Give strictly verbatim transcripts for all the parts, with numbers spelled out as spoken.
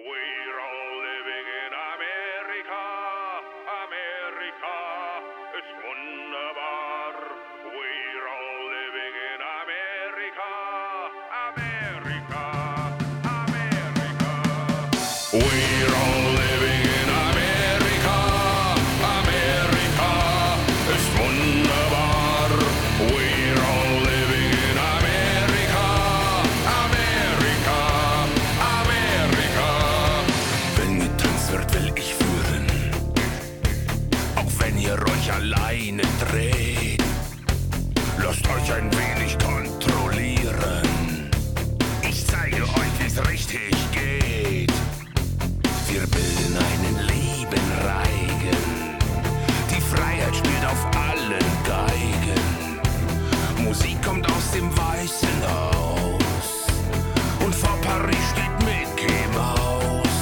We're all living in Amerika, Amerika ist wunderbar. We're all living in Amerika, Amerika, Amerika. We're all living in Amerika, Amerika ist wunderbar. We're all living in Amerika, Amerika, Amerika. Wenn getanzt wird, will ich führen, auch wenn ihr euch alleine dreht. Lasst euch ein wenig kontrollieren. Ich zeige euch, wie's richtig geht. Wir bilden einen lieben Reigen. Die Freiheit spielt auf allen Geigen. Musik kommt aus dem Weißen Haus. Und vor Paris steht Mickey Mouse.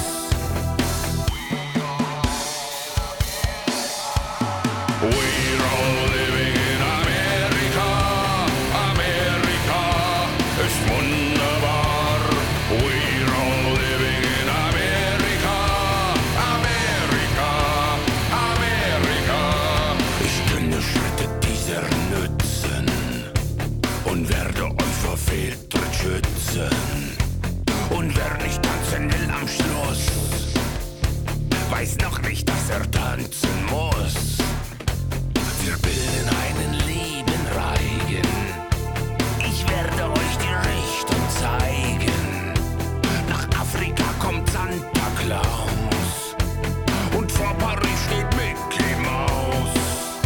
We're all living in Amerika, Amerika ist wunderbar. We're all living in Amerika, Amerika, Amerika. Ich kenne Schritte dieser nützen und werde euch vor Fehltritt schützen. Und wer nicht tanzen will am Schluss, weiß noch nicht, dass er tanzen muss. Wir bilden einen lieben Reigen. Ich werde euch die Richtung zeigen. Nach Afrika kommt Santa Claus. Und vor Paris steht Mickey Mouse.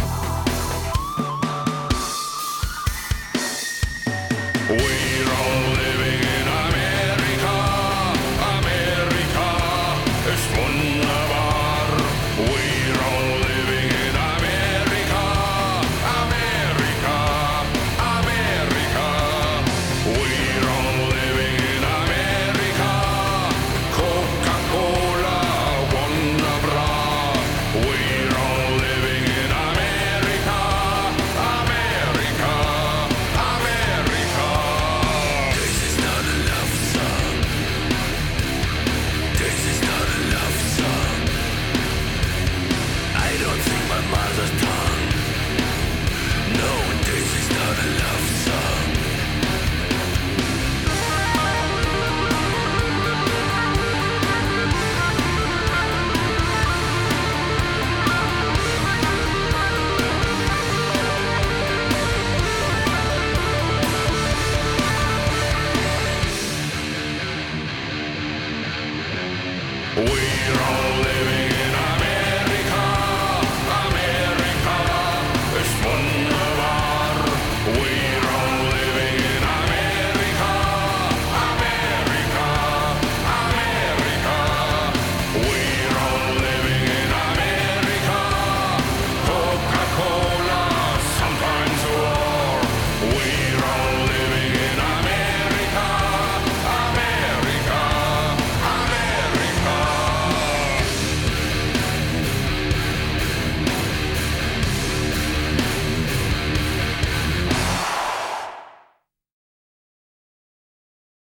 We're all living in Amerika, Amerika ist wunderbar. We're all living in Amerika, Amerika, Amerika. We're all living in Amerika. Coca-Cola, wunderbar. We're all living in Amerika, Amerika, Amerika. This is not a love song. This is not a love song. I don't sing my mother's tongue. No, this is not a love song. We